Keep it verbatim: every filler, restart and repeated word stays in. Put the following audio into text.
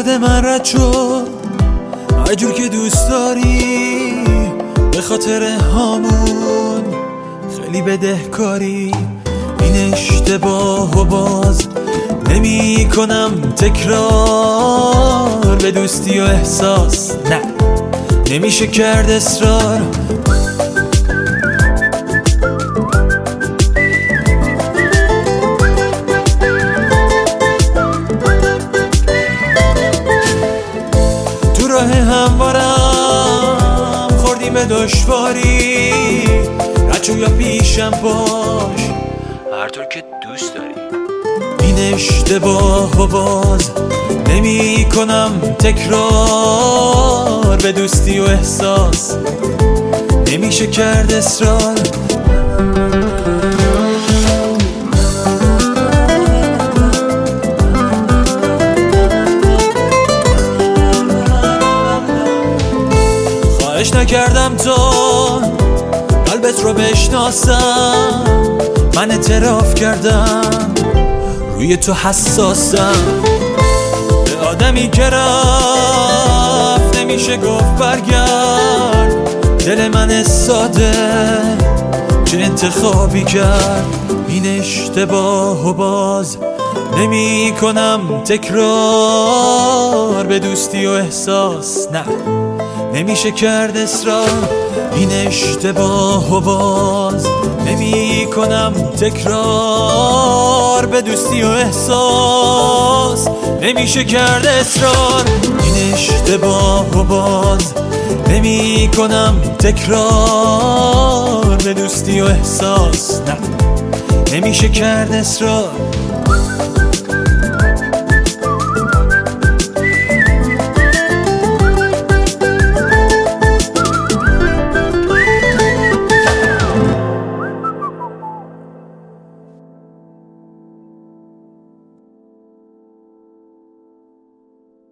یاد من رد شد هر جور که دوست داری، به خاطر هامون خیلی بدهکاری. این اشتباه و باز نمی کنم تکرار، به دوستی و احساس نه نمیشه کرد اصرار. تو راه هموارم خوردیم به دشواری، رچو یا پیشم باش هر طور که دوست داری. این اشتباه و باز نمی کنم تکرار، به دوستی و احساس نمیشه کرد اصرار. خواهش نکردم تو قلبت رو بشناسم، من اعتراف کردم روی تو حساسم. به آدمی که رفت نمیشه گفت برگرد، دل من ساده چه انتخابی کرد. این اشتباه و باز نمی کنم تکرار، به دوستی و احساس نه نمیشه کرد اصرار. این اشتباه و باز نمی کنم تکرار، به دوستی و احساس نمیشه کرد اصرار. این اشتباه و باز نمی کنم تکرار، به دوستی و احساس نه نمیشه کرد اصرار.